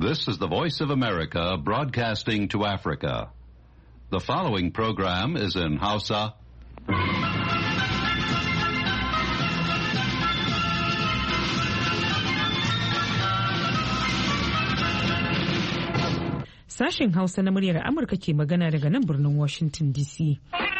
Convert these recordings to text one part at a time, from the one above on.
This is the Voice of America broadcasting to Africa. The following program is in Hausa. Sashen Hausa na muryar Amurka ke magana daga nan birnin Washington DC.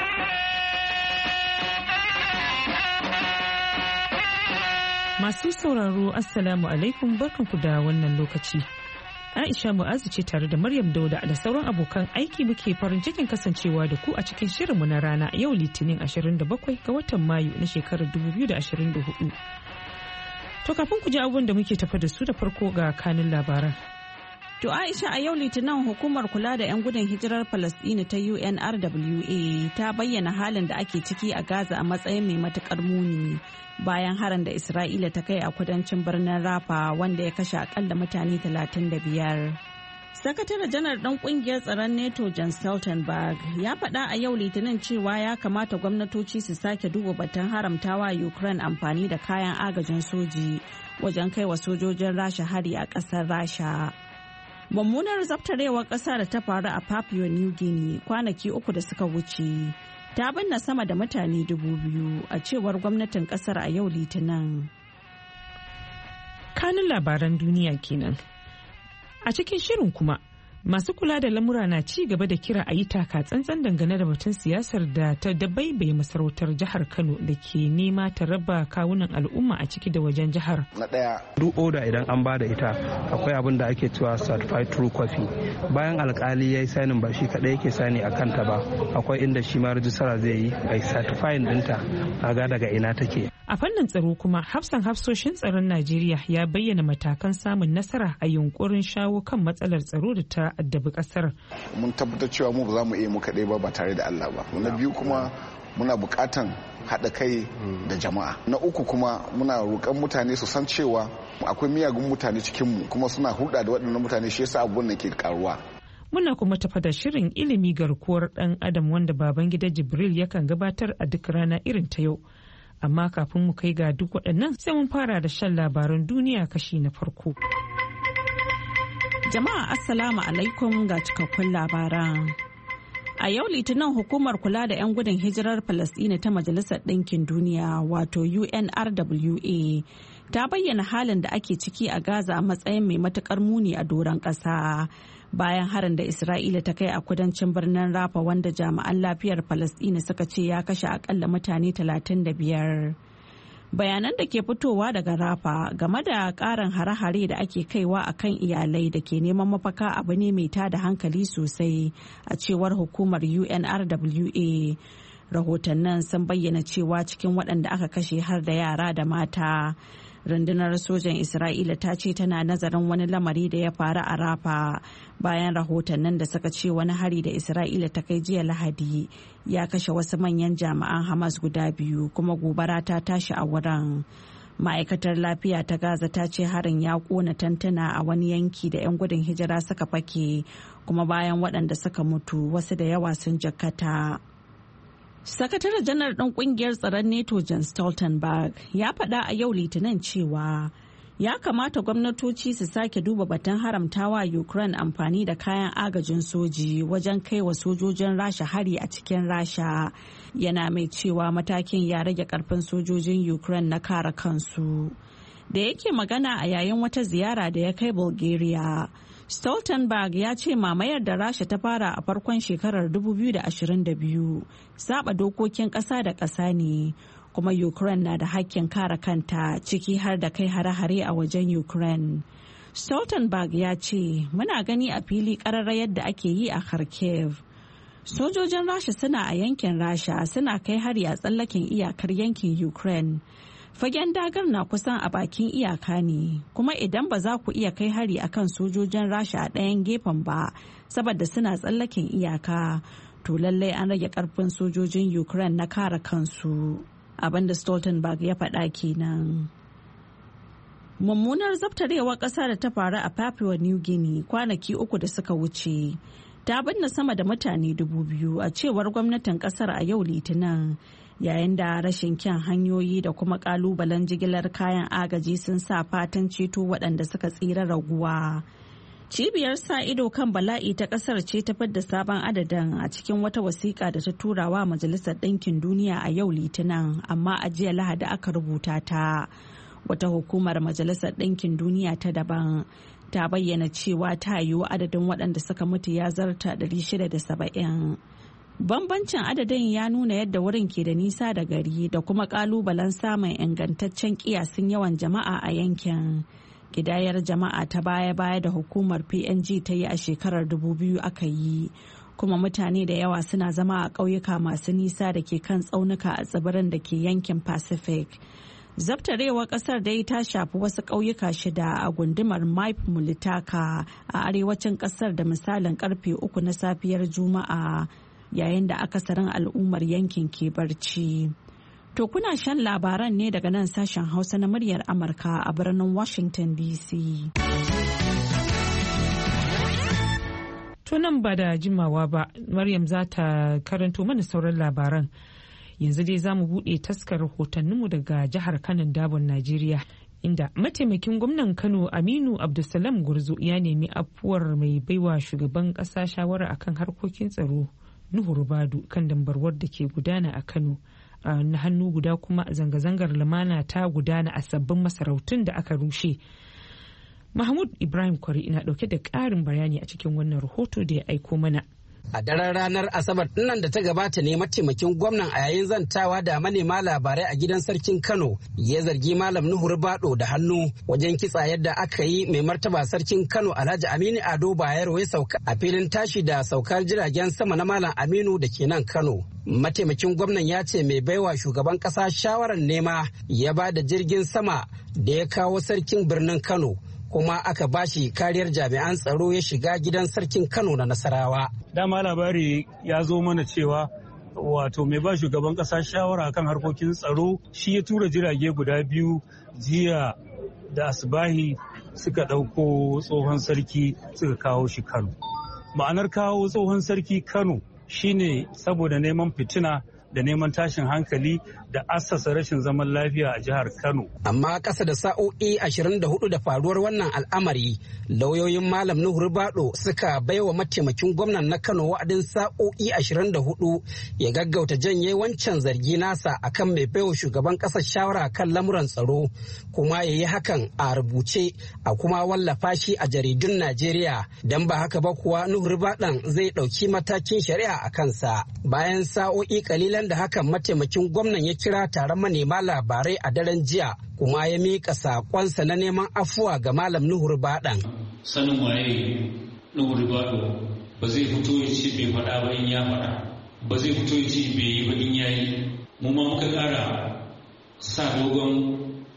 Masu sauraro Assalamu alaikum, barkanku da wannan lokaci. Aisha Mu'azu ce tare da Maryam Dauda da sauran abokan aiki muke farin cikin kasancewa da ku a cikin shirinmu na rana yau Litinin 27 ga watan Mayu na shekarar 2024. To kafin ku ji abubuwan da muke tafa da su da farko ga kanin labaran. To Aisha, a yau Litinin hukumar kula da 'yan gudun hijirar Falasɗini ta UNRWA ta bayyana halin da ake ciki a Gaza a matsayin mai matukar muni bayan harin da Isra'ila ta kai a kudancin birnin Rafa wanda ya kashe akalla mutane 35. Sakataren janar ɗan ƙungiyar tsaron NATO Jens Stoltenberg ya faɗa a yau Litinin cewa ya kamata gwamnatoci su sake duba batun haramtawa Ukraine amfani da kayan agajin soji wajen kai wa sojojin Rasha hari a ƙasar Rasha. Mummunar zabtarewar ƙasa da ta faru a Papua New Guinea kwanaki 3 da suka wuce ta binne sama da mutane 2,000 a cewar gwamnatin ƙasar a yau Litinin. Kanin labaran duniya kenan. A cikin shirin kuma, masu kula da lamura na ci gaba da kira a yi taka tsantsan dangane da batun siyasar da ta dabaibaye masarautar jihar Kano da ke nema ta raba kawunan al'umma a ciki da wajen jihar. Na ɗaya, duk oda idan an bada ita akwai abin da ake cewa certified true copy. Bayan alkali ya yi sainin ba shi kaɗai yake sani a kanta ba, akwai inda shi ma rijistara zai yi a certifying ɗinta a ga daga ina take. A fannin tsaro kuma, hafsan hafsoshin tsaron Najeriya ya bayyana matakan samun nasara a yunkurin shawo kan matsalar tsaro da ta addabi kasar. Mun tabbatar cewa mu ba za mu iya mu kaɗai ba tare da Allah ba. Na biyu kuma muna buƙatan haɗa kai da jama'a. Na uku kuma muna roƙon mutane su san cewa akwai miyagun mutane cikinmu kuma suna hulɗa da waɗannan mutane, shi yasa abubuwan da ke karuwa. Muna kuma tafa da shirin ilimi garkuwar ɗan adam wanda Babangida Jibril yakan gabatar a duk rana irin ta yau. Amma kafin mu kai ga duk waɗannan sai mun fara da shan labaran duniya kashi na farko. Jama'a Assalamu alaikum ga cikakkun labaran. A yau Litinin hukumar kula da 'yan gudun hijirar Falasɗini ta Majalisar Ɗinkin Duniya wato UNRWA ta bayyana halin da ake ciki a Gaza a matsayin mai matukar muni a doron ƙasa. Bayan harin da Isra'ila ta kai a kudancin birnin Rafa wanda jami'an lafiyar Falasɗini suka ce ya kashe akalla mutane 35. Bayanan da ke fitowa daga Rafa game da ƙarin hare-hare da ake kaiwa a kan iyalai da ke neman mafaka abu ne mai tada hankali sosai a cewar hukumar UNRWA. Rahotannin sun bayyana cewa cikin waɗanda aka kashe har da yara da mata. Rundunar sojan Isra'ila ta ce tana nazarin wani lamari da ya faru a Rafa bayan rahotannin da suka ce wani hari da Isra'ila ta kai jiya Lahadi ya kashe wasu manyan jami'an Hamas guda 2 kuma gobara ta tashi a wurin. Ma'aikatar lafiya ta Gaza ta ce harin ya kona tantuna a wani yanki da 'yan gudun hijira suka fake kuma bayan waɗanda suka mutu wasu da yawa sun jikkata. Sakataren janar ɗin ƙungiyar tsaron NATO Jens Stoltenberg ya faɗa a yau Litinin cewa ya kamata gwamnatoci su sake duba batun haramtawa Ukraine amfani da kayan agajin soji wajen kai wa sojojin Rasha hari a cikin Rasha. Yana mai cewa matakin ya rage ƙarfin sojojin Ukraine na kare kansu. Da yake magana a yayin wata ziyara da ya kai Bulgaria, Stoltenberg ya ce mamayar da Rasha ta fara a farkon shekarar 2022 saba dokokin ƙasa da ƙasa ne, kuma Ukraine na da hakkin kare kanta ciki har da kai hare-hare a wajen Ukraine. Stoltenberg ya ce muna gani a fili ƙararra yadda ake yi a Kharkiv. Sojojin Rasha suna a yankin Rasha suna kai hari a tsallaken iyakar yankin Ukraine. Fagen dagar na kusan a bakin iyaka ne, kuma idan ba za ku iya kai hari akan sojojin Rasha a ɗayan gefen ba saboda suna tsallaken iyaka, to lallai an rage ƙarfin sojojin Ukraine na kare kansu. Abinda Stoltenberg ya faɗa kenan. Mummunar zabtarewar ƙasa da ta faru a Papua New Guinea kwanaki 3 da suka wuce ta binne sama da mutane 2,000 a cewar gwamnatin ƙasar a yau Litinin. Yayin da rashin kyan hanyoyi da kuma kalubalen jigilar kayan agaji sun sa fatan ceto waɗanda suka tsira raguwa. Cibiyar sa ido kan bala'i ta kasar ce ta fidda sabon adadin a cikin wata wasiƙa da ta turawa Majalisar Ɗinkin Duniya a yau Litinin, amma a jiya Lahadi aka rubuta ta. Wata hukumar Majalisar Ɗinkin Duniya ta daban ta bayyana cewa ta yiwu adadin waɗanda suka mutu ya zarta 670. Bambancin adadin ya nuna yadda wurin ke da nisa da gari da kuma ƙalubalen samun ingantaccen kiyasin yawan jama'a a yankin. Kidayar jama'a ta baya-baya da hukumar PNG ta yi a shekarar 2000 aka yi, kuma mutane da yawa suna zama a ƙauyuka masu nisa da ke kan tsaunuka a tsibirin da ke yankin Pacific. Zabtarewar ƙasar dai ta shafi wasu ƙauyuka 6 a gundumar Maip Mulitaka a arewacin ƙasar da misalin karfe 3 na safiyar Juma'a, yayin da akasarin al'ummar yankin ke barci. To kuna shan labaran ne daga nan sashen Hausa na muryar Amurka a birnin Washington DC. To nan ba da jimawa ba, Maryam za ta karanto mana sauran labaran. Yanzu dai za mu buɗe taskar rahotanninmu daga jihar Kano Dabon Najeriya, inda mataimakin gwamnan Kano Aminu Abdulsalam Gurzo ya nemi afuwar mai baiwa shugaban ƙasa shawara akan harkokin tsaro Nuhu Ribadu kan dambarwar da ke gudana a Kano. Na hannu guda kuma zanga-zangar lumana ta gudana a sabbin masarautun da aka rushe. Mahmud Ibrahim Kwari ina dauke da ƙarin bayani a cikin wannan rahoto da ya aiko mana. A daren ranar Asabar dinnan da ta gabata ne mataimakin gwamnan a yayin zantawa da manema labarai a gidan sarkin Kano ya zargi Malam Nuhu Ribado da hannu wajen kitsa yadda aka yi mai martaba sarkin Kano Alhaji Aminu Ado Bayero ya sauka a filin tashi da saukar jiragen sama na Malam Aminu da ke nan Kano. Mataimakin gwamnan ya ce mai baiwa shugaban kasa shawarar nema ya ba da jirgin sama da ya kawo sarkin birnin Kano, kuma aka bashi kariyar jami'an tsaro ya shiga gidan sarkin Kano na Nasarawa. Dama labari ya zo mana cewa wato mai ba shugaban kasa shawara kan harkokin tsaro shi ya tura jirage guda 2 jiya da asbahi suka ɗauko tsohon sarki suka kawo shi Kano. Ma'anar kawo tsohon sarki Kano shine saboda neman fitina da neman tashin hankali da assasa rashin zaman lafiya a jihar Kano. Amma ƙasa da sa'o'i 24 da faruwar wannan al'amari, lauyoyin Malam Nuhu Ribado suka baiwa mataimakin gwamnan na Kano wa'adin sa'o'i 24 ya gaggauta janye wancan zargi nasa akan mai baiwa shugaban ƙasar shawara kan lamuran tsaro, kuma ya yi hakan a rubuce a kuma wallafa shi a jaridun Najeriya. Don ba haka ba kuwa Nuhu Ribadon zai ɗauki matakin shari'a a kansa. Bayan sa'o'i kalilan da hakan mataimakin gwamnan ya kira taron manema labarai a daren jiya, kuma ya miƙa saƙonsa na neman afuwa ga Malam Nuhu Ribadon. Sanin waye Nuhu Ribado ba zai fito ya ce bai faɗa ba in ya faɗa, ba zai fito ya ce bai yi ba in ya yi. Mu ma muka ƙara sa dogon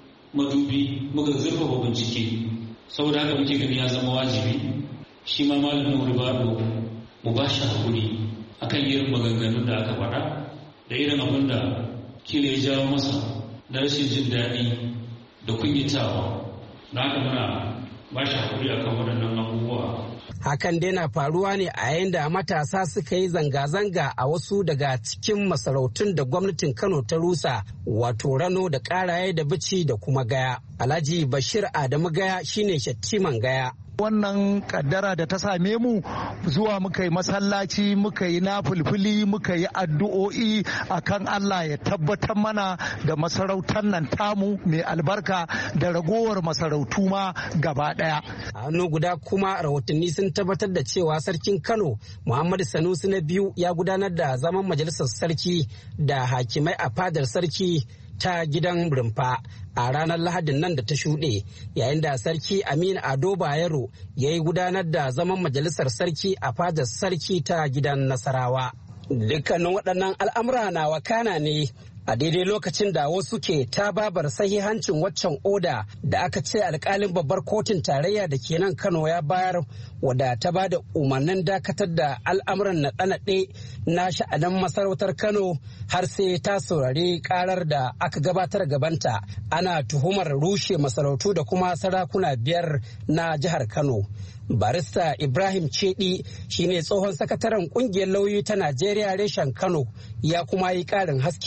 madubi muka zurfafa bincike, saboda haka muke gani ya zama wajibi shi ma Malam Nuhu Ribado mu ba shi haƙuri akan irin maganganun da aka faɗa da irin abin da kila ya jawo masa na rashin jin daɗi da kunyatawa. Na haka muna ba shi haƙuri akan waɗannan abubuwa. Hakan dai na faruwa ne a yayin da matasa suka yi zanga-zanga a wasu daga cikin masarautun da gwamnatin Kano ta rusa, wato Rano da Ƙaraye da Bici da kuma Gaya. Alhaji Bashir Adamu Gaya shine shattiman Gaya. Wannan kaddara da ta same mu, zuwa muka yi masallaci, muka yi nafulfuli, muka yi addu'o'i akan Allah ya tabbatar mana da masarautar nan tamu mai albarka da ragowar masarautu ma gaba daya. A hannu guda kuma rahotanni sun tabbatar da cewa sarkin Kano Muhammadu Sanusi na biyu ya gudanar da zaman majalisar sarki da hakimai a fadar sarki ta gidan rumfa a ranar Lahadin nan da ta shuɗe, yayin da sarki Aminu Ado Bayero ya yi gudanar da zaman majalisar sarki a fadar sarki ta gidan Nasarawa. Dukkanin waɗannan al'amura na wakana ne a daidai lokacin da wasu ke tababar sahihancin waccan oda da aka ce alkalin babbar kotun tarayya da ke nan Kano ya bayar, wadda ta ba da umarnin dakatar da al'amuran naɗe-naɗe na sha'anin masarautar Kano har sai ta saurari karar da aka gabatar gabanta. Ana tuhumar rushe masarautu da kuma sarakuna 5 na jihar Kano. Barista Ibrahim Cedi shine tsohon sakataren kungiyar lauyoyi ta Najeriya reshen Kano, ya kuma yi ƙarin haske dangane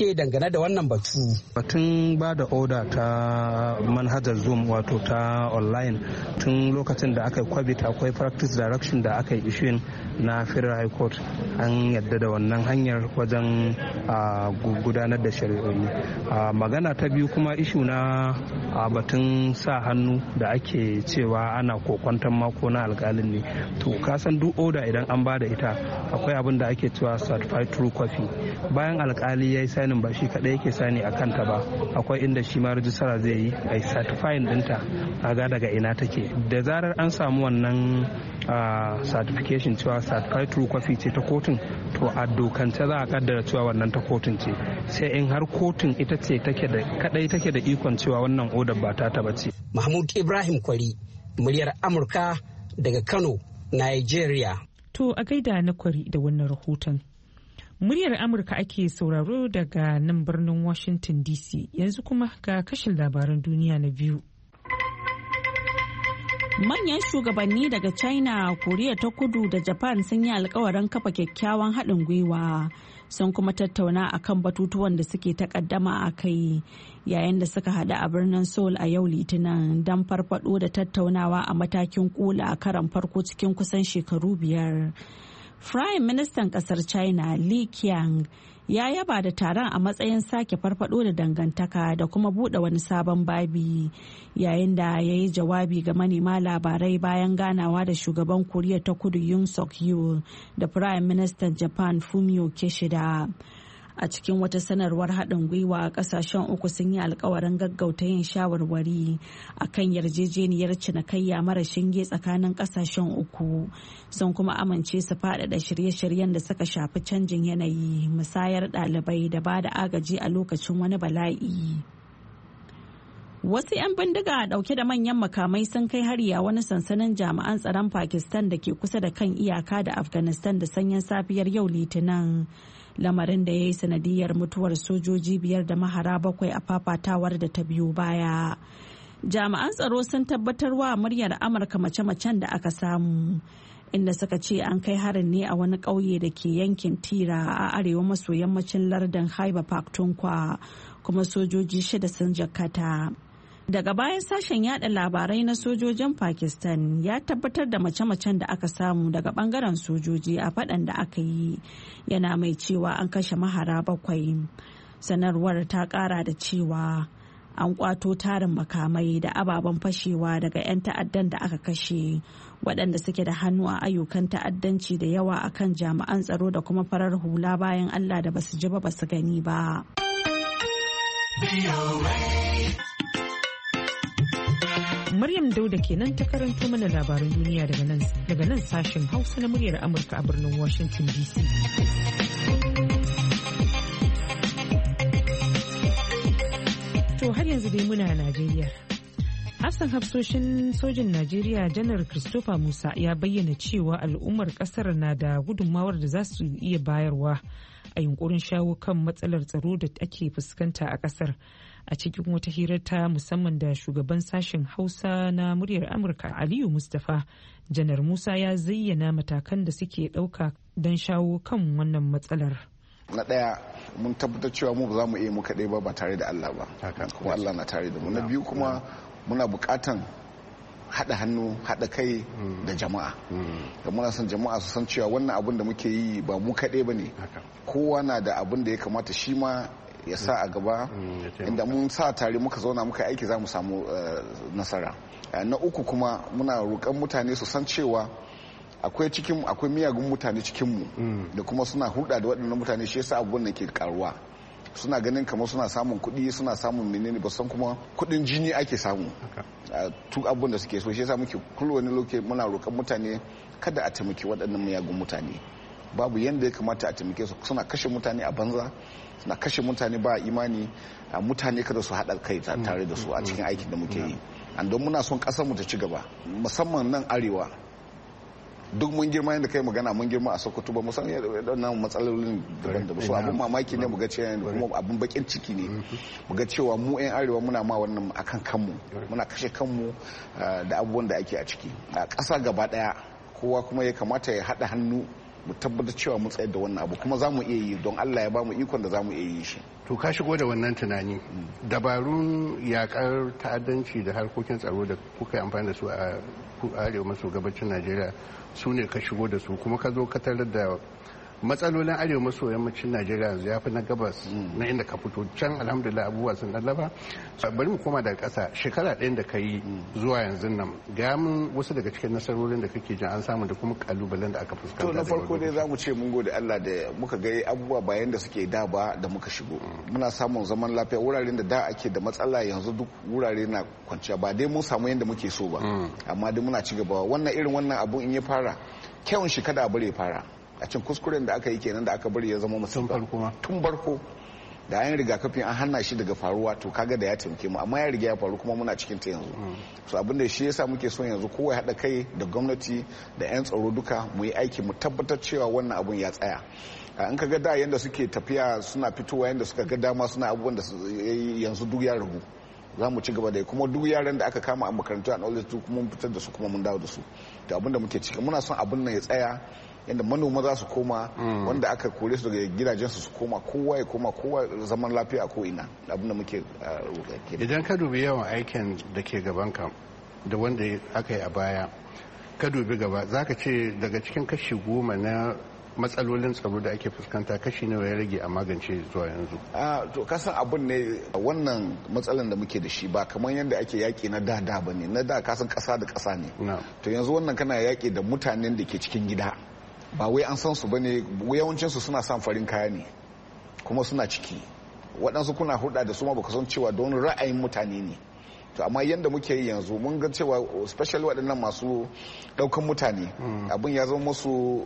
dangane da wannan batu. Batun ba da oda ta manhajar Zoom wato ta online tun lokacin da aka yi kwabit akwai practice direction da aka yi issuing na Federal High Court an yadda da wannan hanyar wajen gudanar da shari'o'i. Magana ta biyu kuma ishu na batun sa hannu da ake cewa ana kokwanton mako na alkalin ne. To kasan duk oda idan an ba da ita akwai abin da ake cewa certified true copy. Bayan alkali ya yi sainin ba shi kadai yake sani a kanta ba, akwai inda shi ma rajistara zai yi a certifying dinta a ga daga ina take. Da zarar an samu wannan certification cewa certified true copy ce ta kotun, to a dokance za a kaddara cewa wannan ta kotun ce, sai in har kotun ita ce kadai take da ikon cewa wannan odar ba ta taba ce. Mahmud Ibrahim Kwari, muryar Amurka daga Kano, Nigeria. To a gaida na Kwari da wannan rahoton. Muryar Amurka ake sauraro daga nan birnin Washington DC, yanzu kuma ga kashin labaran duniya na biyu. Manyan shugabanni daga China, Koriya ta Kudu da Japan sun yi alkawarin kafa kyakkyawan haɗin gwiwa, sun kuma tattauna akan batutuwan da suke takaddama a kai yayin da suka haɗu a birnin Seoul a yau Litinin don farfado da tattaunawa a matakin kula a karan farko cikin kusan shekaru 5. Prime Ministan kasar China Li Qiang ya yaba da taron a matsayin sake farfado da dangantaka da kuma bude wani sabon babi, yayin da ya yi jawabi ga manema labarai bayan ganawa da shugaban Koriya ta Kudu Yoon Suk Yeol da Prime Minister Japan Fumio Kishida. A cikin wata sanarwar haɗin gwiwa, ƙasashen uku sun yi alkawarin gaggauta yin shawarwari a kan yarjejeniyar cinikayya mara shinge tsakanin ƙasashen uku, sun kuma amince su faɗaɗa shirye-shiryen da suka shafi canjin yanayi, musayar ɗalibai da ba da agaji a lokacin wani bala'i. Wasu 'yan bindiga ɗauke da manyan makamai sun kai hari a wani sansanin jami'an tsaron Pakistan da ke kusa da kan iyaka da Afghanistan da sanyin safiyar yau Litinin. Lamarin da ya yi sanadiyar mutuwar sojoji 5 da mahara 7 a fafatawar da ta biyo baya. Jami'an tsaro sun tabbatar wa muryar Amurka mace-macen da aka samu, inda suka ce an kai harin ne a wani ƙauye da ke yankin Tira a arewa maso yammacin lardin Khyber Pakhtunkhwa, kuma sojoji 6 sun jikkata. Daga bayan sashen yada labarai na sojojin Pakistan ya tabbatar da mace-macen da aka samu daga bangaren sojoji a faɗan da aka yi, yana mai cewa an kashe mahara 7. Sanarwar ta ƙara da cewa an kwato tarin makamai da ababen fashewa daga 'yan ta'addan da aka kashe, waɗanda suke da hannu a ayyukan ta'addanci da yawa akan jami'an tsaro da kuma farar hula bayan Allah da basu ji ba basu gani ba. Maryam Dauda kenan ta karanto mana labaran duniya daga nan sashen Hausa na muryar Amurka a birnin Washington DC. To har yanzu dai muna Najeriya. Hafsan hafsoshin sojin Najeriya Janar Christopher Musa ya bayyana cewa al'ummar kasar na da gudunmawar da za su iya bayarwa a yunkurin shawo kan matsalar tsaro da ake fuskanta a kasar. A cikin wata hirar ta musamman da shugaban sashen Hausa na muryar Amurka Aliyu Mustapha, Janar Musa ya zayyana matakan da suke ɗauka don shawo kan wannan matsalar. Na ɗaya, mun tabbatar cewa mu ba za mu iya mu kaɗai ba tare da Allah ba, kuma Allah na tare da mu. Na biyu kuma muna buƙatan haɗa hannu, haɗa kai da jama'a. Da muna son jama'a su san cewa wannan abin da muke yi ba mu kaɗai ba ne. Kowa na da abin da ya kamata shi ma ya sa a gaba, inda mun sa tare muka zauna muka aiki za mu samu nasara. Na uku kuma muna roƙon mutane su san cewa akwai miyagun mutane cikinmu da kuma suna hulɗa da waɗannan mutane, shi yasa abubuwan da ke karuwa. Suna ganin kamar suna samun kuɗi, suna samun menene, ba san kuma kuɗin jini ake samu. Tuk abubuwan da suke so, shi yasa muke wani lokaci muna roƙon mutane kada a taimaki waɗannan miyagun mutane. Babu yanda ya kamata a taimake su, suna kashe mutane a banza, suna kashe mutane ba imani. Mutane kada su haɗa kai tare da su a cikin aikin da muke yi. Don muna son ƙasar mu ta ci gaba, musamman nan arewa. Duk mun girma yadda kai magana, mun girma a Sokoto ba musan nan matsalolin daban-daban. So abun mamaki ne muga cewa, kuma abun bakin ciki ne muga cewa mu 'yan arewa muna ma wannan akan kanmu, muna kashe kanmu da abubuwan da ake a ciki. A ƙasa gaba ɗaya kowa kuma ya kamata ya haɗa hannu mu tabbatar cewa mu tsayar da wannan abu kuma za mu iya yi don Allah ya ba mu ikon da za mu iya yi shi. To ka shigo da wannan tunani dabarun yakar ta'addanci da harkokin tsaro da kuka yi amfani da su a arewa maso gabacin Najeriya su ne ka shigo da su kuma ka zo ka tarar da matsalolin arewa maso yammacin Najeriya ya fi na gabas na inda ka fito can alhamdulillah abubuwa sun lallaba. Bari mu koma daga ƙasa shekara ɗayan da ka yi zuwa yanzu nan ga mun wasu daga cikin nasarorin da kake jin an samu da kuma kalubalen da aka fuskanta. To na farko dai za mu ce mun gode Allah da muka ga abubuwa bayan da suke da ba da muka shigo. Muna samun zaman lafiya wuraren da da ake da matsala yanzu duk wurare na kwanciya ba dai mun samu yadda muke so ba amma dai muna ci gaba wannan irin wannan abun in ya fara kyawun shi kada a bari ya fara. A cin kuskuren da aka yi kenan da aka bari ya zama musamman tun farko da an rigakafin an hana shi daga faruwa to kaga da ya taimake mu amma ya riga ya faru kuma muna cikin ta yanzu so abin da shi yasa muke son yanzu kowa ya haɗa kai da gwamnati da 'yan tsaro duka mu yi aiki mu tabbatar cewa wannan abun ya tsaya in ka ga da yanda suke tafiya suna fitowa yanda suka ga dama suna abubuwan da yanzu duk ya ragu za mu ci gaba da kuma duk yaran da aka kama a makarantu a knowledge kuma mun fitar da su kuma mun dawo da su to abin da muke ciki muna son abin nan ya tsaya yadda manoma za su koma wanda aka kore su daga gidajensu su koma kowa ya koma kowa zaman lafiya ko ina abinda muke roƙa. Idan ka dubi yawan aikin da ke gabanka da wanda aka yi a baya ka dubi gaba za ka ce daga cikin kashi 10 na matsalolin tsaro da ake fuskanta kashi nawa ya rage a magance zuwa yanzu? To kasan abin ne wannan matsalan da muke da shi ba kamar yadda ake yaƙi na da ba ne na da kasan ƙasa da ƙasa ne to yanzu wannan kana yaƙi da mutanen da ke cikin gida ba wai an san su ba ne yawancinsu suna son farin kaya ne kuma suna ciki waɗansu kuna hulɗa da su ma baka san cewa don ra'ayin mutane ne to amma yadda muke yi yanzu mun ga cewa especially waɗannan masu ɗaukan mutane abin ya zama musu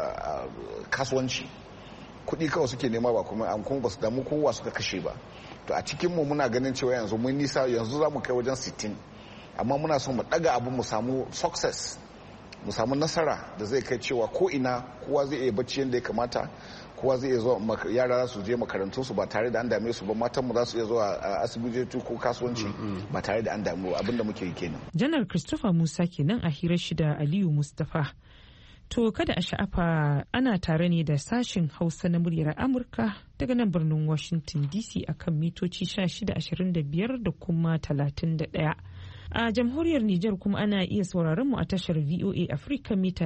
kasuwanci kuɗi kawai suke nema ba kuma ba su damu kowa suka kashe ba to a cikinmu muna ganin cewa yanzu mun nisa yanzu za mu kai wajen 60 amma muna son mu ɗaga abin mu samu success mu samu nasara da zai kai cewa ko ina kowa zai iya bacci yadda ya kamata kowa zai iya zuwa yara za su je makarantunsu ba tare da an dame su ba matan mu za su iya zuwa asibiti ko kasuwanci ba tare da an damu abinda muke yi kenan. Janar Christopher Musa kenan a hirar shi da Aliyu Mustapha. To kada a sha'afa ana tare ne da sashen Hausa na muryar Amurka daga nan birnin Washington DC akan mitoci 1625 da kuma 31. A jamhuriyar Nijar kuma ana iya sauraron mu a tashar VOA Africa mita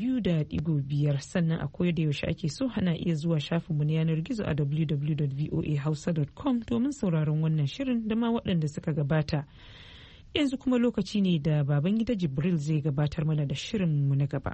200.5 sannan a koyar da yaushe ake so ana iya zuwa shafinmu na yanar gizo a www.voahausa.com domin sauraron wannan shirin da ma waɗanda suka gabata. Yanzu kuma lokaci ne da Babangida Jibril zai gabatar mana da shirinmu na gaba.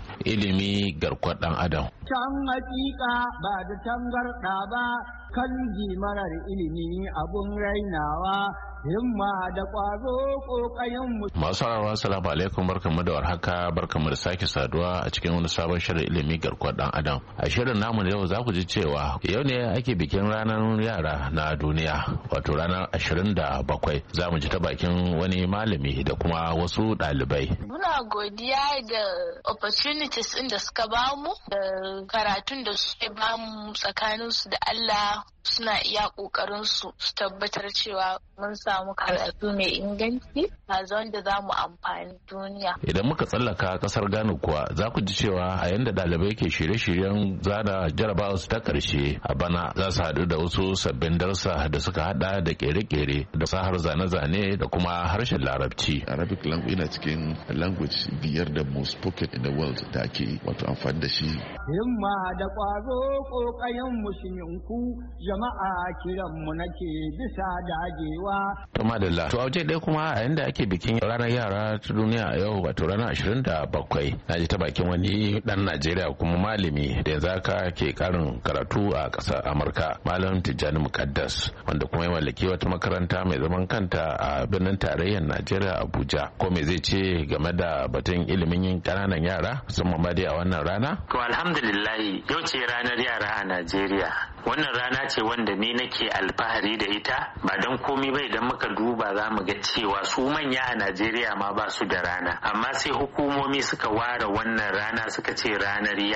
Ilimi garkuwar ɗan Adam. Can hakika ba da tangarɗa ba kan marar ilimi abun rainawa himma da ƙwazo ƙoƙayen mu. Masu sauraro assalamu alaikum barkamu da warhaka barkamu da sake saduwa a cikin wani sabon shirin ilimi garkuwar ɗan Adam. A shirin namu da yau za ku ji cewa yau ne ake bikin ranar yara na duniya wato ranar 27. Za mu ji ta bakin wani malami da kuma wasu ɗalibai. Muna godiya da opportunities ɗin da suka bamu da karatun da suke bamu tsakaninsu da Allah suna iya ƙoƙarin su tabbatar cewa mun samu karatu mai inganci a wanda za mu amfani duniya. Idan muka tsallaka kasar Ghana kuwa za ku ji cewa a yanda ɗalibai ke shirye-shiryen zana jarabawa su ta ƙarshe a bana za su haɗu da wasu sabbin darsa da suka haɗa da ƙere-ƙere da sahar zane-zane da kuma harshen larabci. Arabic language yana cikin language biyar da most spoken in the world da ake wato amfani da shi. Himma da ƙwazo ƙoƙayen musulminku jama'a kiranmu nake bisa dagewa. To madalla. To a waje ɗaya kuma a yanda ake bikin ranar yara ta duniya a yau wato ranar 27 na ji ta bakin wani ɗan Najeriya kuma malami da yanzu haka ke karin karatu a ƙasar Amurka Malam Tijjani Mukaddas wanda kuma ya mallaki wata makaranta mai zaman kanta a birnin tarayyar Najeriya Abuja. Ko me zai ce game da batun ilimin yin ƙananan yara musamman ma dai a wannan rana? To alhamdulillah yau ce ranar yara a Najeriya. Wannan rana ce wanda ni nake alfahari da ita ba don komi ba idan muka duba za mu ga cewa su manya a Najeriya ma ba su da rana amma sai hukumomi suka ware wannan rana suka ce ranar yara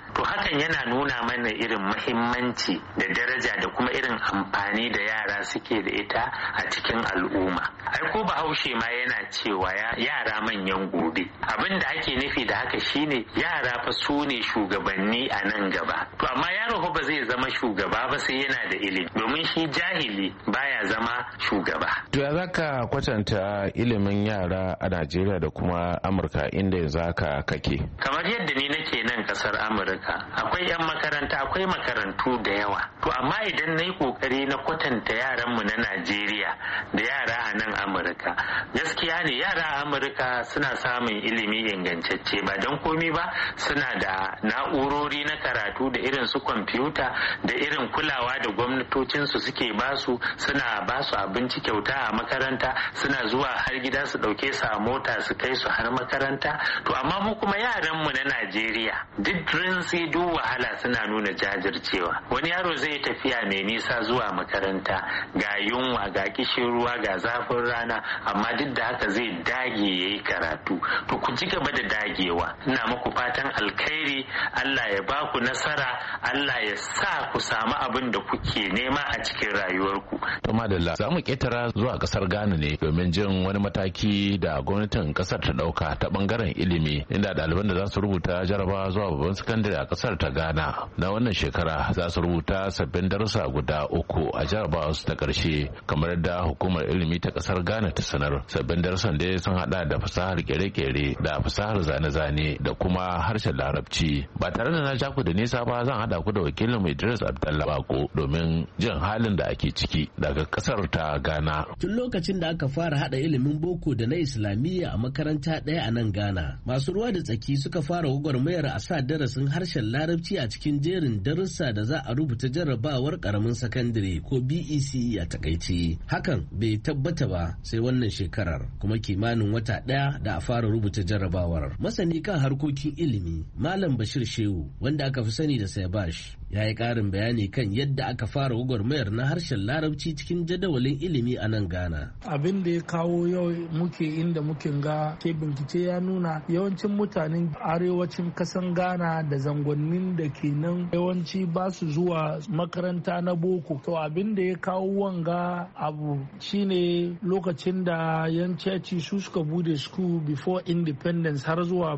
to hakan yana nuna mana irin mahimmanci da daraja da kuma irin amfani da yara suke da ita a cikin al'umma. Ai ko Bahaushe ma yana cewa yara manyan gobe. Abin da ake nufi da haka shine yara fa su ne shugabanni a nan gaba. To amma yaro ba zai zama shugaba ba sai yana da ilimi, domin shi jahili baya zama shugaba. To ya zaka kwatanta ilimin yara a Najeriya da kuma Amurka inda yanzu haka kake? Kamar yadda ni nake nan kasar Amurka, akwai 'yan makaranta, akwai makarantu da yawa. To amma idan na yi kokari na kwatanta yaranmu na Najeriya da yara a nan Amurka, gaskiya ne yara a Amurka suna samun ilimi ingantacce ba don komi ba, suna da na'urori na karatu da irin su kwamfuta da irin kulawa da gwamnatocinsu suke basu, suna basu abinci kyauta a makaranta, suna zuwa har gida su dauke su a mota su kai su har makaranta. To amma mu kuma yaranmu na Najeriya duk rinsi duk wahala suna nuna jajircewa. Wani yaro zai tafiya mai nisa zuwa makaranta, ga yunwa, ga kishin ruwa, ga zafin rana, amma duk da haka zai dage yayi karatu. To ku ci gaba da dagewa. Ina muku fatan alkhairi, Allah ya ba ku nasara, Allah ya sa ku samu abin da kuke nema a cikin rayuwarku. To madalla, za mu ketara zuwa kasar Ghana ne domin jin wani mataki da gwamnatin kasar ta dauka ta bangaren ilimi, inda ɗaliban da za su rubuta jarabawa zuwa babban sakandare a kasar ta Ghana na wannan shekara za su rubuta sabbin darussa guda 3 a jarabawa su ta karshe, kamar da hukumar ilimi ta kasar Ghana ta sanar. Sabbin darussan dai sun hada da fasahar kere-kere da fasahar zane-zane da kuma harshen larabci. Ba tare da na ja ku da nisa ba, zan hada ku da wakilin Idris Abdallah Bako domin jin halin da ake ciki daga kasar ta Ghana. Tun lokacin da aka fara hada ilimin boko da na islamiyya a makaranta ɗaya a nan Ghana, masu ruwa da tsaki suka fara gwagwarmayar a sa darasin harshen larabci a cikin jerin darussa da za a rubuta jarrabawar karamin sakandare ko BECE a takaice. Hakan bai tabbata ba sai wannan shekarar, kuma kimanin wata ɗaya da a fara rubuta jarrabawar. Masani kan harkokin ilimi Malam Bashir Shehu, wanda aka fi sani da Saibash, ya yi ƙarin bayani kan yadda aka fara gwagwarmayar na harshen larabci cikin jadawalin ilimi a nan Ghana. Abin da ya kawo yau muke inda muke ga ke bincike ya nuna yawancin mutanen arewacin kasan Ghana da zangonnin da ke nan yawanci ba su zuwa makaranta na boko. To abin da ya kawo wanga abu shine lokacin da yan ceci su suka bude school before independence har zuwa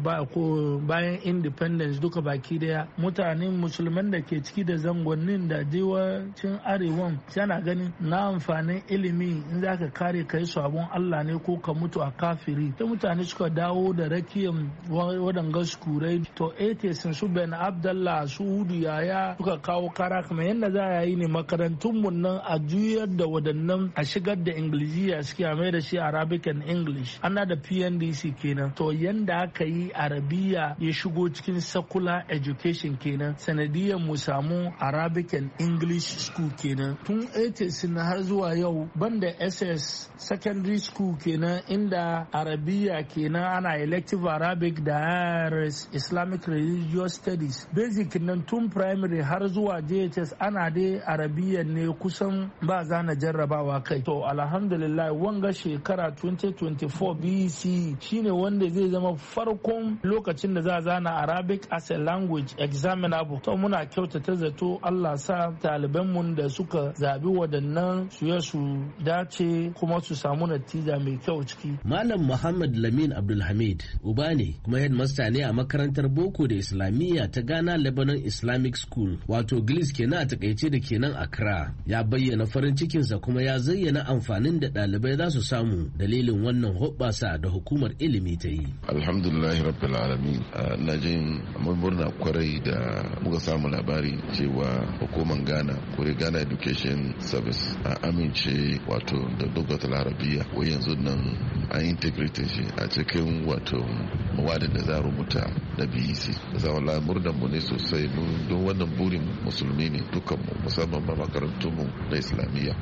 bayan independence duka baki daya. Mutanen musulman da ke ciki da zangonnin da dewacin arewan yana ganin na amfanin ilimi in za ka kare kai sabon Allah ne ko ka mutu a kafiri. Ta mutane suka dawo da rakiyan wadanga skurai. To atheism su Ben Abdallah su Hudu Yaya suka kawo kara kamar yadda za a yi ne makarantun mu nan a juyar da wadannan a shigar da Ingiliziya suke a mai da shi Arabic and English. Ana da PNDC kenan. To yanda aka yi Arabiya ya shigo cikin secular education kenan. Sanadiyar mu samu Arabic and English school kenan. Tun 80s na har zuwa yau banda SS secondary school kenan inda Arabiya kenan ana elective Arabic da IRS Islamic Religious Studies. Basic nan tun primary har zuwa JHS ana dai Arabiya ne kusan ba zana jarrabawa kai. To alhamdulillah wanga shekara 2024 BC shine wanda zai zama farkon lokacin da za zana Arabic as a language examinable. To muna kyautata zato Allah sa talibanmu da suka zabi waɗannan su dace kuma su samu natija mai kyau ciki. Malam Muhammad Lamin Abdulhamid uba ne kuma headmaster ne a makarantar boko da islamiyya ta Ghana Lebanon Islamic School wato GLIS kenan a takaice da kenan Accra. Ya bayyana farin cikinsa kuma ya zayyana amfanin da ɗalibai za su samu dalilin wannan hoɓɓasa da hukumar ilimi ta yi. Alhamdulillah rabbil alamin. Na jin murna kwarai da muka samu labari cewa hukumar Ghana Education Service a amince wato da dogatul arabiya ko yanzu nan an integrate shi a cikin wato mawadin da za a rubuta da BEC. Zawala murnan mu ne sosai don wannan burin musulmi ne dukkan mu musamman ba makarantun mu na islamiyya.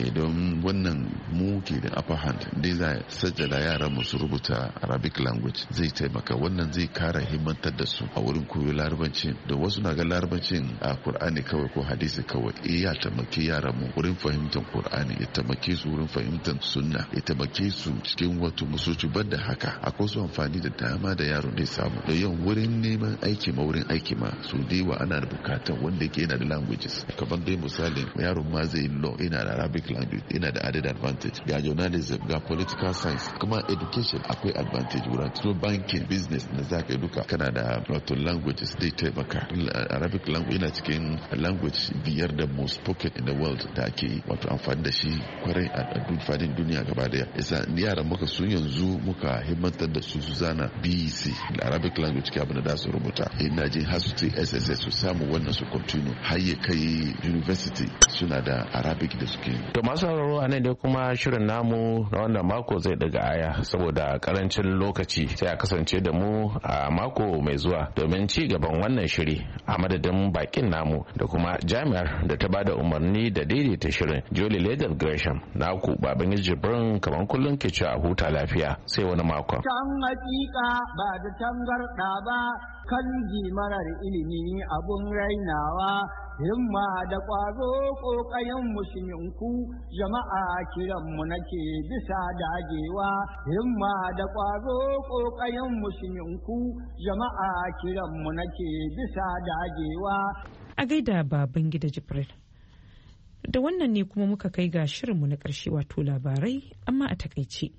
Don wannan mu ke da upper hand dai za sajjala yaran mu su rubuta Arabic language zai taimaka, wannan zai kara himmantar da su a wurin koyo larabanci da wasu na ga larabancin Qur'ani kawai ko hadisi kawai ya taimaki yaran mu wurin fahimtar Qur'ani, ya taimake su wurin fahimtar sunna, ya taimake su cikin wato musoci. Banda haka akwai su amfani da dama da yaro da samu da yawan wurin neman aiki ma wurin aiki ma su dewa ana da bukatar wanda yake yana da languages. Kamar dai misali yaron ma zai law yana da Arabic language, yana da added advantage, ga journalism, ga political science, kuma education akwai advantage wurin so banking business na zaka duka kana da wato languages zai taimaka. Arabic language yana cikin language 5 da most spoken in the world da ake wato amfani da shi kwarai a fadin duniya gaba daya. Yasa yaran muka su yanzu muka himmantar da su zana BEC da Arabic language ke abin da su rubuta. Ina jin har su SSS su samu wannan su continue har ya kai university suna da Arabic da suke. To masu sauraro a nan dai kuma shirin namu na wannan mako zai daga aya saboda karancin lokaci, sai a kasance da mu a mako mai zuwa domin ci gaban wannan shiri a madadin bakin namu da kuma jami'ar da ta bada umarni da daidaita shirin Julie Leather Gresham. Na ku baban Jibrin kaman kullun ke cewa huta lafiya sai wani mako. Can hakika ba da tangarda ba kan marar ilimi abun rainawa, himma da ƙwazo ƙoƙayen musulminku jama'a kiranmu nake bisa dagewa, himma da ƙwazo ƙoƙayen musulminku jama'a kiranmu nake bisa dagewa. A gaida baban gida Jibril. Da wannan ne kuma muka kai ga shirinmu na ƙarshe wato labarai amma a takaice.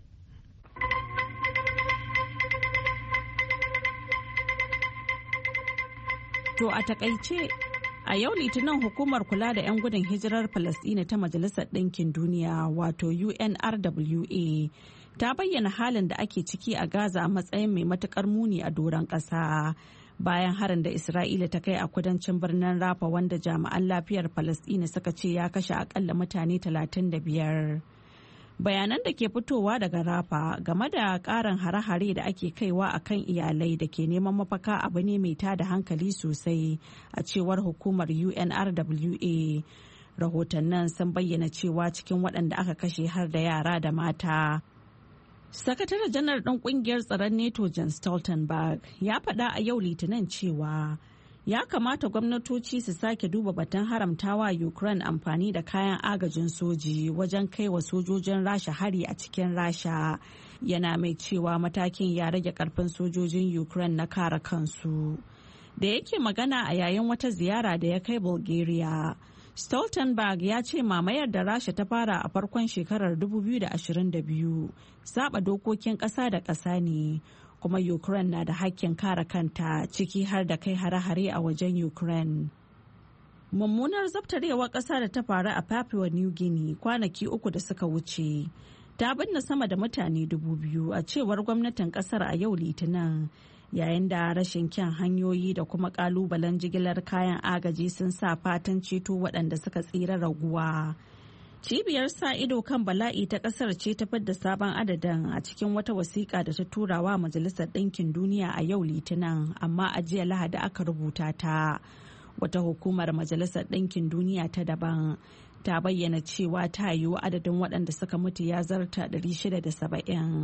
To a takaice a yau Litinin hukumar kula da 'yan gudun hijirar Falasɗina ta Majalisar Ɗinkin Duniya wato UNRWA ta bayyana halin da ake ciki a Gaza a matsayin mai matukar muni a doron ƙasa bayan harin da Isra'ila ta kai a kudancin birnin Rafa wanda jami'an lafiyar Falasɗina suka ce ya kashe akalla mutane 35. Bayanan da ke fitowa daga Rafa game da karin hare-hare da ake kaiwa a kan iyalai da ke neman mafaka abu ne mai tada hankali sosai a cewar hukumar UNRWA. Rahotannin sun bayyana cewa cikin waɗanda aka kashe har da yara da mata. Sakataren janar ɗin ƙungiyar tsaron NATO Jens Stoltenberg ya faɗa a yau Litinin cewa ya kamata gwamnatoci su sake duba batun haramtawa Ukraine amfani da kayan agajin soji wajen kai wa sojojin Rasha hari a cikin Rasha, yana mai cewa matakin ya rage karfin sojojin Ukraine na kare kansu. Da yake magana a yayin wata ziyara da ya kai Bulgaria, Stoltenberg ya ce mamayar da Rasha ta fara a farkon shekarar 2022 saba dokokin ƙasa da ƙasa ne, kuma Ukraine na da hakkin kare kanta ciki har da kai hare-hare a wajen Ukraine. Mummunar zabtarewar ƙasa da ta faru a Papua New Guinea kwanaki 3 da suka wuce ta binne sama da mutane 2,000 a cewar gwamnatin ƙasar a yau Litinin, yayin da rashin kyan hanyoyi da kuma ƙalubalen jigilar kayan agaji sun sa fatan ceto waɗanda suka tsira raguwa. Cibiyar sa ido kan bala'i ta kasar ce ta fidda sabon adadin a cikin wata wasiƙa da ta tura wa Majalisar Ɗinkin Duniya a yau Litinin, amma a jiya Lahadi aka rubuta ta. Wata hukumar Majalisar Ɗinkin Duniya ta daban ta bayyana cewa ta yiwu adadin waɗanda suka mutu ya zarta 670.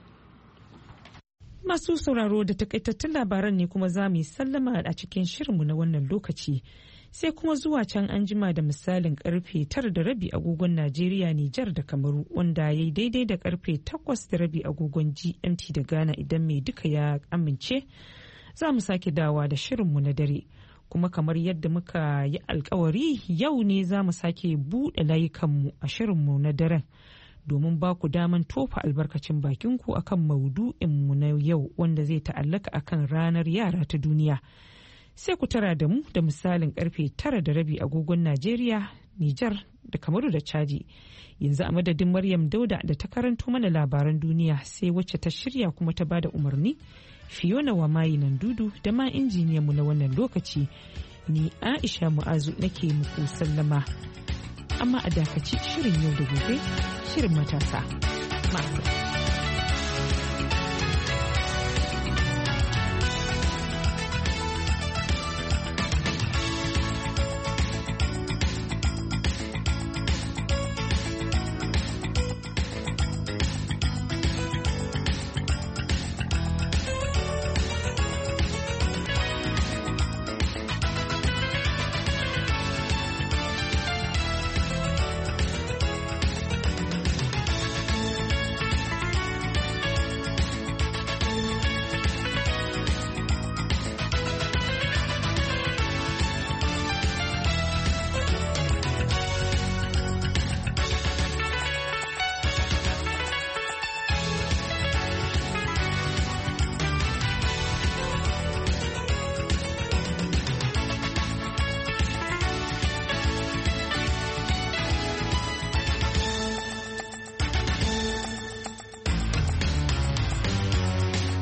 Masu sauraro da takaitattun labaran ne kuma za mu yi sallama a cikin shirinmu na wannan lokaci. Sai kuma zuwa can an jima da misalin karfe 9:30 agogon Najeriya, Nijar da Kamaru, wanda ya yi daidai da karfe 8:30 agogon GMT da Ghana idan mai duka ya amince. Za mu sake dawa da shirinmu na dare. Kuma kamar yadda muka yi alkawari yau ne za mu sake buɗe layukanmu a shirinmu na daren domin ba ku daman tofa albarkacin bakinku akan maudu'inmu na yau wanda zai ta'allaka akan ranar yara ta duniya. Sai ku tara da mu da misalin karfe 9:30 agogon Najeriya, Nijar da Kamaru da Chadi. Yanzu a madadin Maryam Dauda da ta karanto mana labaran duniya sai wacce ta shirya kuma ta bada umarni, Fiona Wamayi nan dudu da ma injiniyan mu na wannan lokaci. Ni Aisha Mu'azu nake muku sallama. Amma a dakaci shirin yau da gobe, shirin matasa. Masu